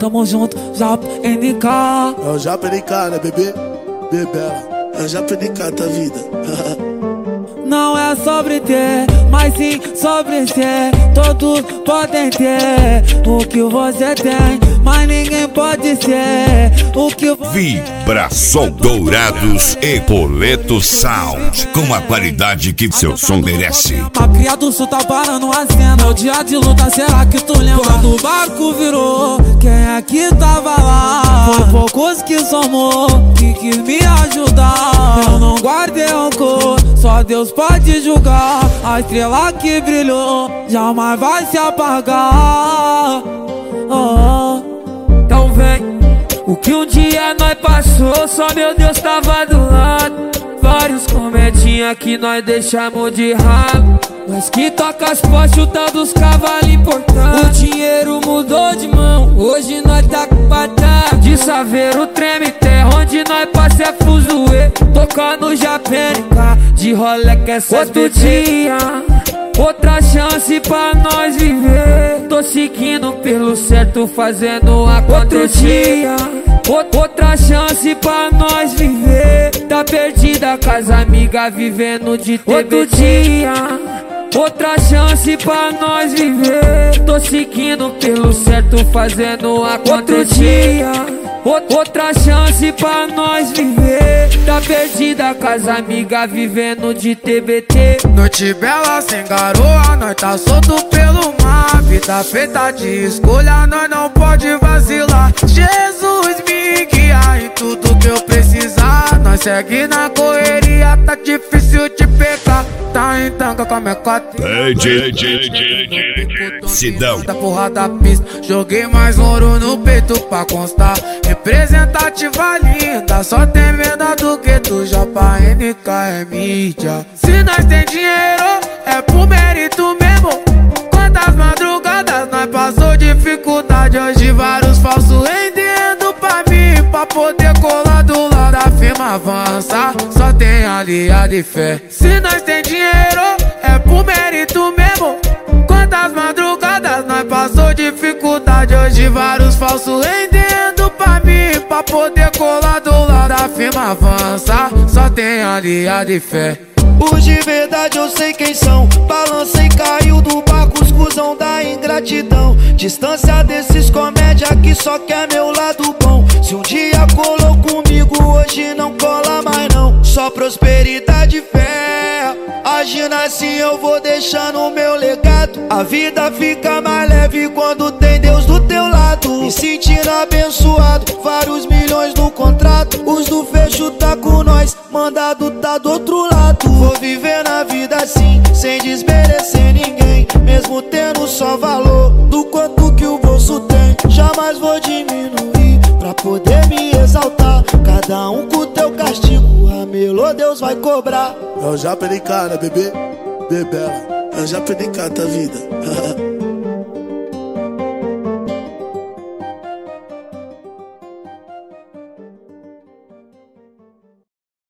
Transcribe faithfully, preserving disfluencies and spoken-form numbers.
tamo junto, Japa N K. É o Japa N K, né, bebê? Bebela, é o Japa N K, tua vida. Não é sobre ter, mas sim sobre ser. Todos podem ter o que você tem, mas ninguém pode ser o que você Vibração Dourados e Boleto Sound, com a qualidade que seu som merece. A cria do sul tá parando a cena. O dia de luta, será que tu lembra? Quando o barco virou, quem é que tava lá? Foi poucos que somou, que quis me ajudar. Eu não guardei rancor, só Deus pode julgar. A estrela que brilhou jamais vai se apagar. Oh, então vem. O que um dia nós passou, só meu Deus tava do lado. Vários comedinha que nós deixamos de ralo. Nós que toca as pós chutando os cavalos importantes. O dinheiro mudou de mão, hoje nós tá com batalha. De saveiro treme terra, onde nós passa é fuzuê. Toca no Japênica, de rolê que é outro dia, outra chance pra nós viver. Tô seguindo pelo certo, fazendo acontecer. Outro dia, outra chance pra nós viver. Tá perdida com as amigas, vivendo de T B T. Outro dia, outra chance pra nós viver. Tô seguindo pelo certo, fazendo acontecer. Outro dia, outra chance pra nós viver. Tá perdida com as amigas, vivendo de T B T. Noite bela sem garoa, nós tá solto pelo mar. Vida feita de escolha, nós não pode vacilar. Jesus me guia em tudo que eu precisar. Nós segue na correria, tá difícil de pegar. Tá em tanga com a minha cota. Sidão. Da porra da pista, joguei mais ouro no peito pra constar. Representativa linda, só tem venda do que tu. Japa N K é mídia. Se nós tem dinheiro, é por mérito mesmo. Quantas madrugadas nós passou dificuldade. Hoje vários falsos rendendo pra mim, pra poder colar do lado da firma avança. Só tem aliado e fé. Se nós tem dinheiro, é por mérito mesmo. Quantas madrugadas nós passou dificuldade. Hoje vários falsos rendendo pra mim, pra poder colar do lado da firma avança. Só tem aliado e fé. Os de verdade eu sei quem são. Balancei, caiu do barco, os cuzão da ingratidão. Distância desses comédia que só quer meu lado bom. Se um dia colou comigo, hoje não cola mais não. Só prosperidade e fé. Agindo assim eu vou deixando o meu legado. A vida fica mais leve quando tem Deus do teu lado. Me sentindo abençoado, vários milhões no contrato. Os do fecho tá com nós, mandado tá do outro lado. Vou viver na vida assim, sem desmerecer ninguém. Mesmo tendo só valor do quanto que o bolso tem. Jamais vou diminuir pra poder me exaltar. Cada um com o teu castigo, a melô Deus vai cobrar. É o Japa N K, né, bebê? Bebela, é o Japa N K, tua vida.